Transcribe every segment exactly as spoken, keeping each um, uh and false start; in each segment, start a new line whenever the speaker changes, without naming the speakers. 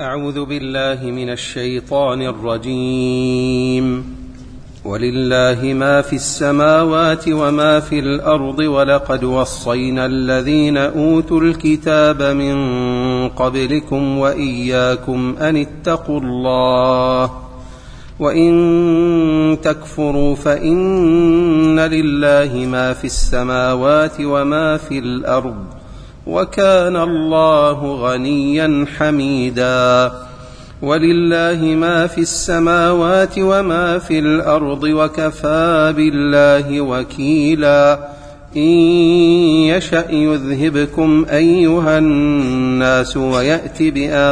أعوذ بالله من الشيطان الرجيم. ولله ما في السماوات وما في الأرض ولقد وصينا الذين أوتوا الكتاب من قبلكم وإياكم أن اتقوا الله وإن تكفروا فإن لله ما في السماوات وما في الأرض وكان الله غنيا حميدا. ولله ما في السماوات وما في الأرض وكفى بالله وكيلا. إن يشأ يذهبكم أيها الناس ويأت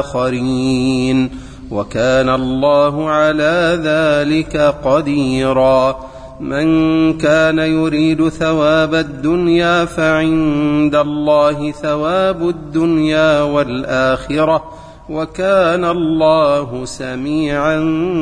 بآخرين وكان الله على ذلك قديرا. من كان يريد ثواب الدنيا فعند الله ثواب الدنيا والآخرة وكان الله سميعا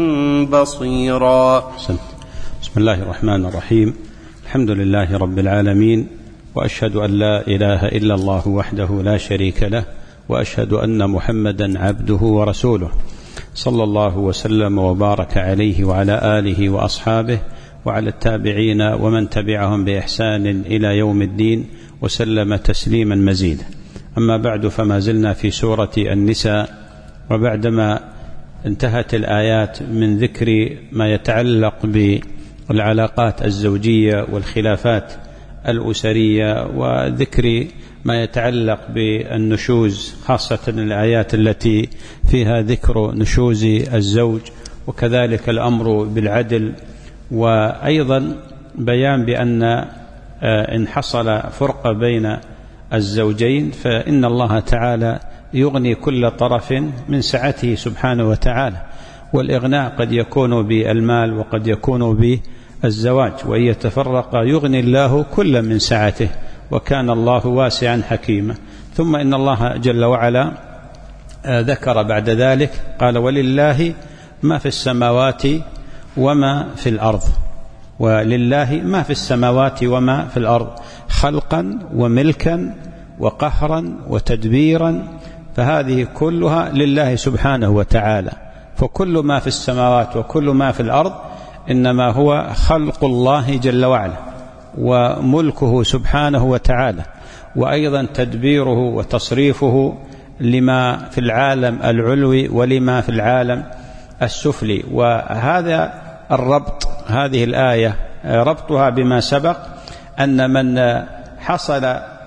بصيرا.
بسم الله الرحمن الرحيم. الحمد لله رب العالمين، وأشهد أن لا إله إلا الله وحده لا شريك له، وأشهد أن محمدا عبده ورسوله، صلى الله وسلم وبارك عليه وعلى آله وأصحابه وعلى التابعين ومن تبعهم بإحسان إلى يوم الدين وسلم تسليما مزيدا. أما بعد، فما زلنا في سورة النساء، وبعدما انتهت الآيات من ذكر ما يتعلق بالعلاقات الزوجية والخلافات الأسرية وذكر ما يتعلق بالنشوز، خاصة الآيات التي فيها ذكر نشوز الزوج، وكذلك الأمر بالعدل، وأيضا بيان بأن إن حصل فرق بين الزوجين فإن الله تعالى يغني كل طرف من سعته سبحانه وتعالى، والإغناء قد يكون بالمال وقد يكون بالزواج، وإن يتفرق يغني الله كل من سعته وكان الله واسعا حكيما. ثم إن الله جل وعلا ذكر بعد ذلك قال: ولله ما في السماوات وما في الأرض. ولله ما في السماوات وما في الأرض خلقا وملكا وقهرا وتدبيرا، فهذه كلها لله سبحانه وتعالى. فكل ما في السماوات وكل ما في الأرض إنما هو خلق الله جل وعلا وملكه سبحانه وتعالى، وأيضا تدبيره وتصريفه لما في العالم العلوي ولما في العالم السفلي. وهذا الربط، هذه الآية ربطها بما سبق، أن من حصل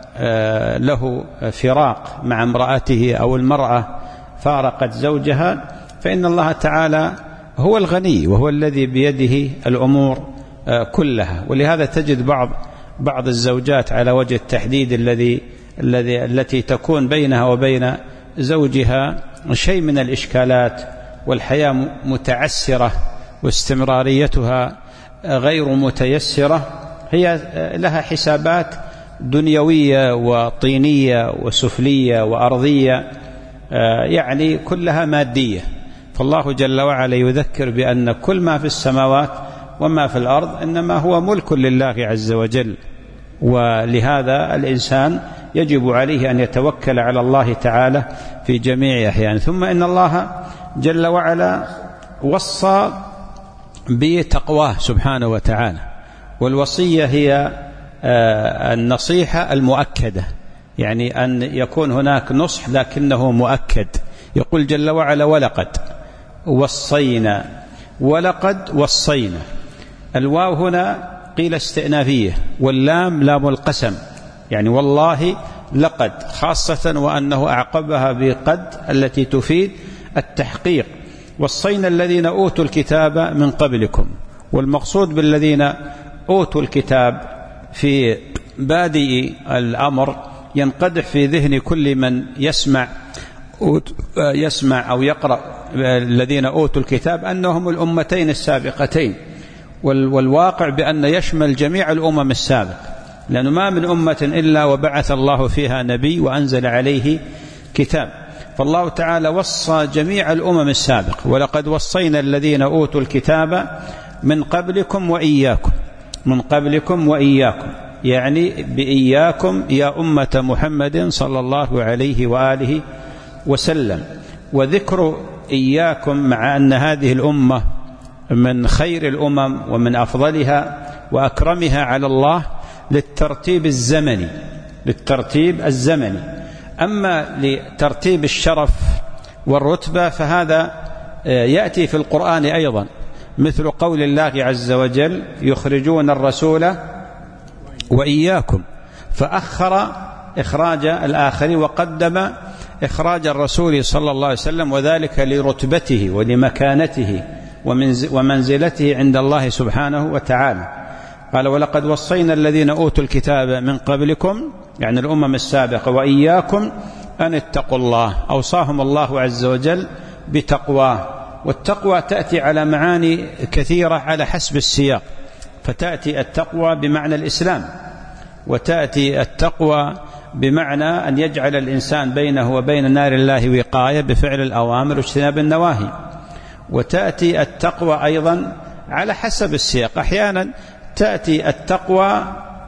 له فراق مع امرأته أو المرأة فارقت زوجها فإن الله تعالى هو الغني وهو الذي بيده الأمور كلها. ولهذا تجد بعض بعض الزوجات على وجه التحديد الذي الذي التي تكون بينها وبين زوجها شيء من الإشكالات، والحياة متعسرة واستمراريتها غير متيسرة، هي لها حسابات دنيوية وطينية وسفلية وأرضية، يعني كلها مادية. فالله جل وعلا يذكر بأن كل ما في السماوات وما في الأرض إنما هو ملك لله عز وجل، ولهذا الإنسان يجب عليه أن يتوكل على الله تعالى في جميع أحيانه. ثم إن الله جل وعلا وصى بتقواه سبحانه وتعالى، والوصية هي النصيحة المؤكدة، يعني أن يكون هناك نصح لكنه مؤكد. يقول جل وعلا: ولقد وصينا. ولقد وصينا، الواو هنا قيل استئنافية، واللام لام القسم، يعني والله لقد، خاصة وأنه أعقبها بقد التي تفيد التحقيق. وصينا الذين أوتوا الكتاب من قبلكم، والمقصود بالذين أوتوا الكتاب في بادئ الأمر ينقدح في ذهن كل من يسمع يسمع أو يقرأ الذين أوتوا الكتاب أنهم الأمتين السابقتين، والواقع بأن يشمل جميع الأمم السابقة، لأنه ما من أمة إلا وبعث الله فيها نبي وأنزل عليه كتاب. فالله تعالى وصى جميع الأمم السابقة: ولقد وصينا الذين أوتوا الكتاب من قبلكم وإياكم. من قبلكم وإياكم يعني بإياكم يا أمة محمد صلى الله عليه وآله وسلم. وذكر إياكم مع أن هذه الأمة من خير الأمم ومن أفضلها وأكرمها على الله للترتيب الزمني للترتيب الزمني أما لترتيب الشرف والرتبة فهذا يأتي في القرآن أيضا، مثل قول الله عز وجل يخرجون الرسول وإياكم، فأخر إخراج الآخر وقدم إخراج الرسول صلى الله عليه وسلم، وذلك لرتبته ولمكانته ومنزلته عند الله سبحانه وتعالى. قال ولقد وصينا الذين أوتوا الكتاب من قبلكم، يعني الأمم السابقة، وإياكم أن اتقوا الله. أوصاهم الله عز وجل بتقواه، والتقوى تأتي على معاني كثيرة على حسب السياق، فتأتي التقوى بمعنى الإسلام، وتأتي التقوى بمعنى أن يجعل الإنسان بينه وبين نار الله وقاية بفعل الأوامر واجتناب النواهي، وتأتي التقوى أيضا على حسب السياق. أحيانا تأتي التقوى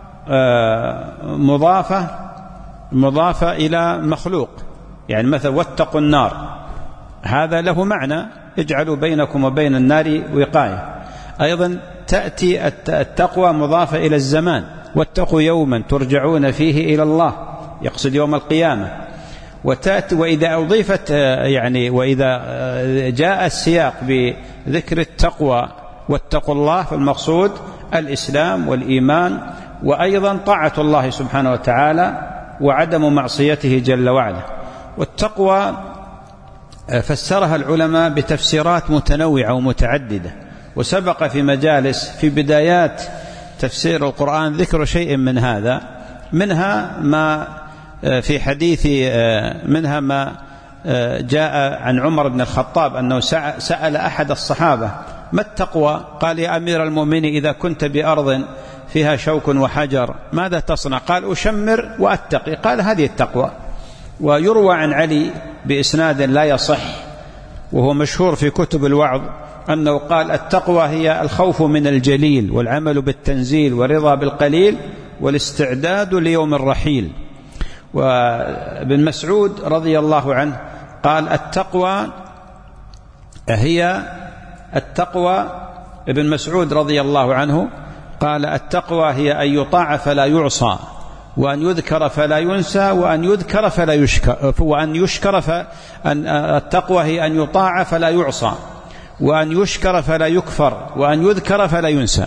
مضافة مضافة إلى مخلوق، يعني مثلا واتقوا النار، هذا له معنى اجعلوا بينكم وبين النار وقاية. أيضا تأتي التقوى مضافة إلى الزمان، واتقوا يوما ترجعون فيه إلى الله، يقصد يوم القيامة. وتأتي وإذا أضيفت يعني وإذا جاء السياق بذكر التقوى واتقوا الله فالمقصود الإسلام والإيمان، وأيضا طاعة الله سبحانه وتعالى وعدم معصيته جل وعلا. والتقوى فسرها العلماء بتفسيرات متنوعة ومتعددة، وسبق في مجالس في بدايات تفسير القرآن ذكر شيء من هذا، منها ما في حديث منها ما جاء عن عمر بن الخطاب أنه سأل أحد الصحابة ما التقوى؟ قال يا أمير المؤمنين إذا كنت بأرض فيها شوك وحجر ماذا تصنع؟ قال أشمر وأتقي. قال هذه التقوى. ويروى عن علي بإسناد لا يصح وهو مشهور في كتب الوعظ أنه قال التقوى هي الخوف من الجليل والعمل بالتنزيل والرضا بالقليل والاستعداد ليوم الرحيل. وابن مسعود رضي الله عنه قال التقوى هي التقوى ابن مسعود رضي الله عنه قال التقوى هي أن يطاع فلا يعصى، وأن يذكر فلا ينسى، وأن يذكر فلا يشكر، وأن يشكر فأن التقوى هي أن يطاع فلا يعصى، وأن يشكر فلا يكفر، وأن يذكر فلا ينسى.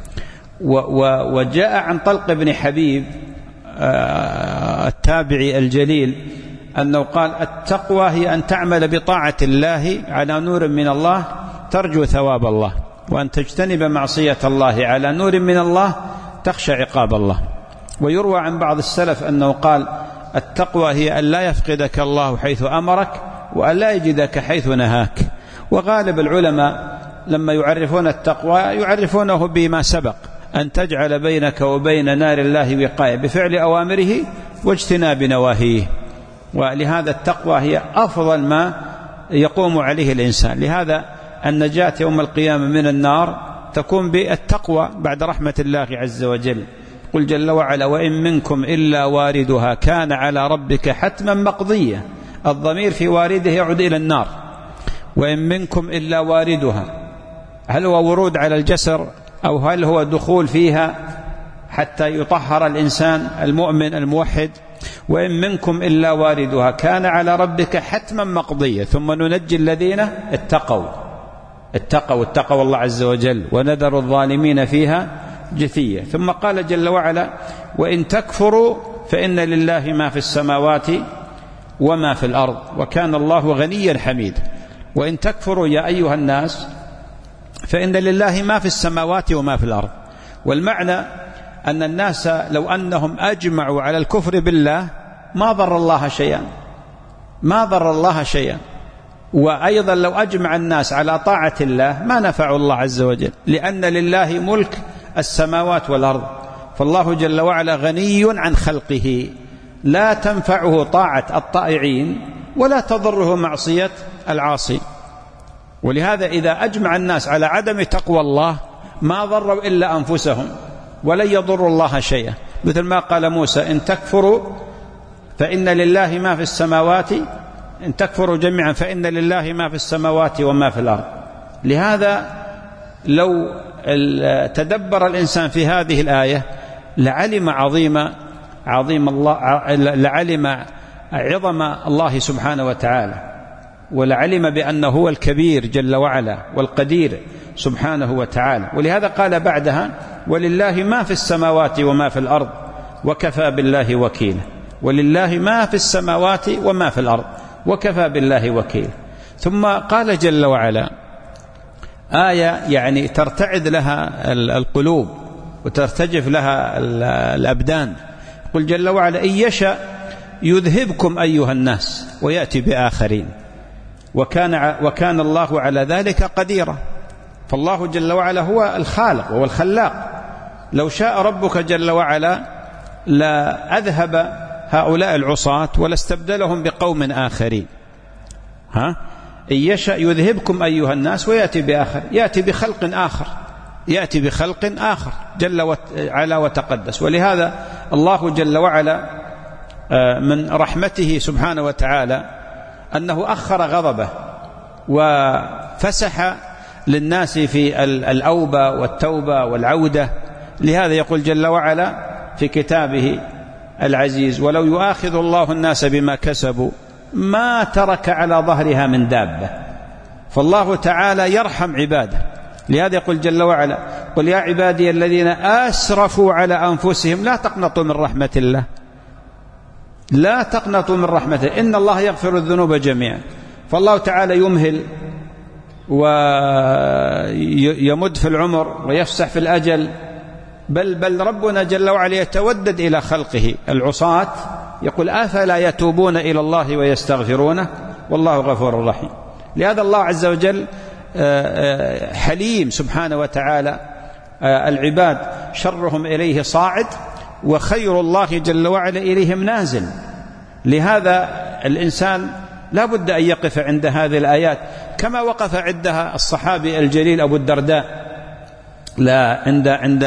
وجاء عن طلق بن حبيب التابعي الجليل أنه قال التقوى هي أن تعمل بطاعة الله على نور من الله ترجو ثواب الله، وأن تجتنب معصية الله على نور من الله تخشى عقاب الله. ويروى عن بعض السلف أنه قال التقوى هي أن لا يفقدك الله حيث أمرك وأن لا يجدك حيث نهاك. وغالب العلماء لما يعرفون التقوى يعرفونه بما سبق، أن تجعل بينك وبين نار الله وقاية بفعل أوامره واجتناب نواهيه. ولهذا التقوى هي أفضل ما يقوم عليه الإنسان. لهذا النجاة يوم القيامة من النار تكون بالتقوى بعد رحمة الله عز وجل. قل جل وعلا وإن منكم إلا واردها كان على ربك حتما مقضية. الضمير في وارده يعود إلى النار. وإن منكم إلا واردها، هل هو ورود على الجسر أو هل هو دخول فيها حتى يطهر الإنسان المؤمن الموحد؟ وإن منكم إلا واردها كان على ربك حتما مقضية ثم ننجي الذين اتقوا اتقوا اتقوا الله عز وجل ونذر الظالمين فيها جثية. ثم قال جل وعلا وإن تكفروا فإن لله ما في السماوات وما في الأرض وكان الله غنيا حميدا. وإن تكفروا يا أيها الناس فإن لله ما في السماوات وما في الأرض. والمعنى أن الناس لو أنهم أجمعوا على الكفر بالله ما ضر الله شيئا ما ضر الله شيئا وأيضا لو أجمع الناس على طاعة الله ما نفعوا الله عز وجل، لأن لله ملك السماوات والأرض. فالله جل وعلا غني عن خلقه، لا تنفعه طاعة الطائعين ولا تضره معصية العاصي. ولهذا إذا أجمع الناس على عدم تقوى الله ما ضروا إلا أنفسهم ولن يضروا الله شيئا. مثل ما قال موسى إن تكفروا فإن لله ما في السماوات إن تكفروا جميعا فإن لله ما في السماوات وما في الأرض. لهذا لو تدبر الإنسان في هذه الآية لعلم عظيم عظيم الله لعلم عظم الله سبحانه وتعالى، ولعلم بأنه هو الكبير جل وعلا والقدير سبحانه وتعالى. ولهذا قال بعدها ولله ما في السماوات وما في الأرض وكفى بالله وكيلا. ولله ما في السماوات وما في الأرض وكفى بالله وكيلا. ثم قال جل وعلا آية يعني ترتعد لها القلوب وترتجف لها الأبدان. قل جل وعلا إن يشاء يذهبكم أيها الناس ويأتي بآخرين وكان, وكان الله على ذلك قديرا. فالله جل وعلا هو الخالق وهو الخلاق. لو شاء ربك جل وعلا لا أذهب هؤلاء العصاة ولا استبدلهم بقوم آخرين. ها إن يشاء يذهبكم أيها الناس ويأتي بآخر، يأتي بخلق آخر، يأتي بخلق آخر جل وعلا وتقدس. ولهذا الله جل وعلا من رحمته سبحانه وتعالى أنه أخر غضبه وفسح للناس في الأوبة والتوبة والعودة. لهذا يقول جل وعلا في كتابه العزيز ولو يؤاخذ الله الناس بما كسبوا ما ترك على ظهرها من دابة. فالله تعالى يرحم عباده. لهذا يقول جل وعلا قل يا عبادي الذين أسرفوا على أنفسهم لا تقنطوا من رحمة الله، لا تقنطوا من رحمته إن الله يغفر الذنوب جميعا. فالله تعالى يمهل ويمد في العمر ويفسح في الأجل، بل بل ربنا جل وعلا يتودد إلى خلقه العصاة، يقول أفلا يتوبون إلى الله ويستغفرونه والله غفور رحيم. لهذا الله عز وجل حليم سبحانه وتعالى. العباد شرهم إليه صاعد وخير الله جل وعلا إليهم نازل. لهذا الإنسان لا بد أن يقف عند هذه الآيات كما وقف عندها الصحابي الجليل أبو الدرداء لا عند عند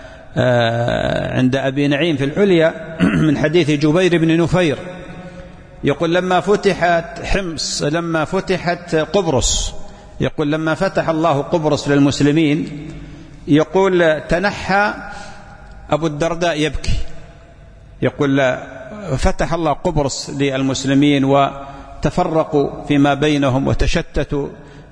عند أبي نعيم في العليا من حديث جبير بن نفير يقول لما فتحت حمص لما فتحت قبرص يقول لما فتح الله قبرص للمسلمين يقول تنحى أبو الدرداء يبكي، يقول فتح الله قبرص للمسلمين وتفرقوا فيما بينهم وتشتتوا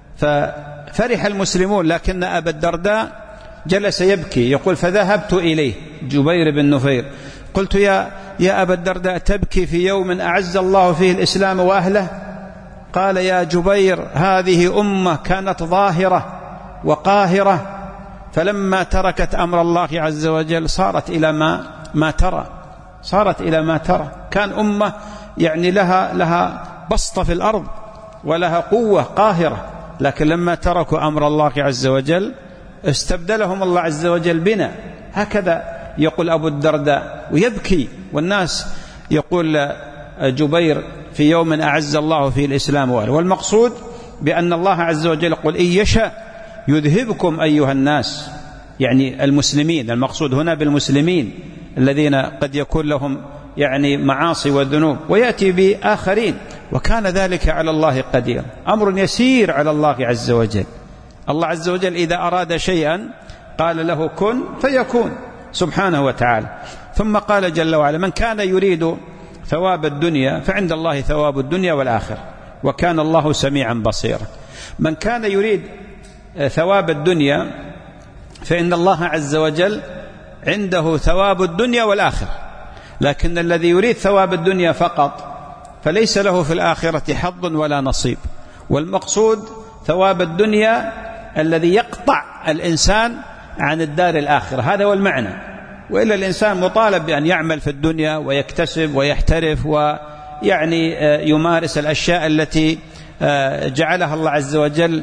ففرح المسلمون، لكن أبا الدرداء جلس يبكي. يقول فذهبت إليه جبير بن نفير قلت يا, يا أبا الدرداء تبكي في يوم أعز الله فيه الإسلام وأهله؟ قال يا جبير هذه أمة كانت ظاهرة وقاهرة فلما تركت أمر الله عز وجل صارت إلى ما ما ترى صارت إلى ما ترى. كان أمة يعني لها لها بسطة في الأرض ولها قوة قاهرة، لكن لما تركوا أمر الله عز وجل استبدلهم الله عز وجل بنا. هكذا يقول أبو الدرداء ويبكي، والناس يقول جبير في يوم أعز الله فيه الإسلام وأهله. والمقصود بأن الله عز وجل يقول إن يشاء يذهبكم أيها الناس، يعني المسلمين، المقصود هنا بالمسلمين الذين قد يكون لهم يعني معاصي وذنوب، ويأتي بآخرين وكان ذلك على الله قدير. أمر يسير على الله عز وجل. الله عز وجل إذا أراد شيئا قال له كن فيكون سبحانه وتعالى. ثم قال جل وعلا من كان يريد ثواب الدنيا فعند الله ثواب الدنيا والآخرة وكان الله سميعا بصيرا. من كان يريد ثواب الدنيا فإن الله عز وجل عنده ثواب الدنيا والآخرة، لكن الذي يريد ثواب الدنيا فقط فليس له في الآخرة حظ ولا نصيب. والمقصود ثواب الدنيا الذي يقطع الإنسان عن الدار الآخرة، هذا هو المعنى. وإلا الإنسان مطالب بأن يعمل في الدنيا ويكتسب ويحترف ويعني يمارس الأشياء التي جعلها الله عز وجل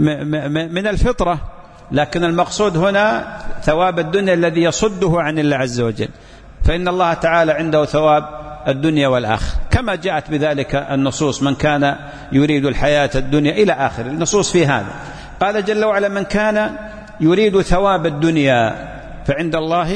من الفطرة، لكن المقصود هنا ثواب الدنيا الذي يصده عن الله عز وجل. فإن الله تعالى عنده ثواب الدنيا والآخرة كما جاءت بذلك النصوص من كان يريد الحياة الدنيا إلى آخر النصوص في هذا. قال جل وعلا من كان يريد ثواب الدنيا فعند الله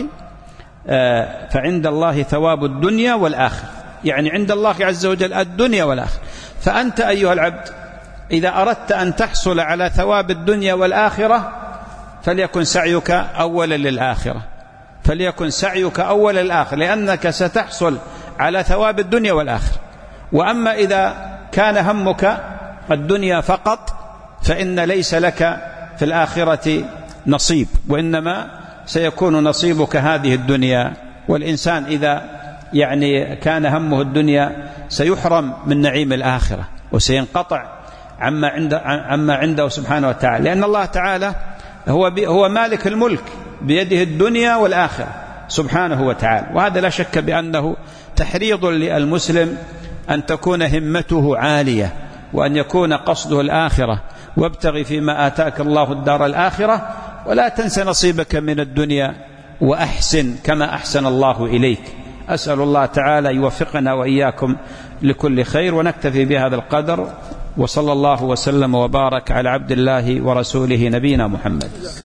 فعند الله ثواب الدنيا والآخرة، يعني عند الله عز وجل الدنيا والآخرة. فأنت أيها العبد إذا أردت أن تحصل على ثواب الدنيا والآخرة فليكن سعيك أولا للآخرة، فليكن سعيك أولا للآخرة، لأنك ستحصل على ثواب الدنيا والآخرة. وأما إذا كان همك الدنيا فقط فإن ليس لك في الآخرة نصيب، وإنما سيكون نصيبك هذه الدنيا. والإنسان إذا يعني كان همه الدنيا سيحرم من نعيم الآخرة وسينقطع عما عنده, عما عنده سبحانه وتعالى، لأن الله تعالى هو, هو مالك الملك، بيده الدنيا والآخرة سبحانه وتعالى. وهذا لا شك بأنه تحريض للمسلم أن تكون همته عالية وأن يكون قصده الآخرة، وابتغ فيما آتاك الله الدار الآخرة ولا تنس نصيبك من الدنيا وأحسن كما أحسن الله إليك. أسأل الله تعالى يوفقنا وإياكم لكل خير، ونكتفي بهذا القدر، وصلى الله وسلم وبارك على عبد الله ورسوله نبينا محمد.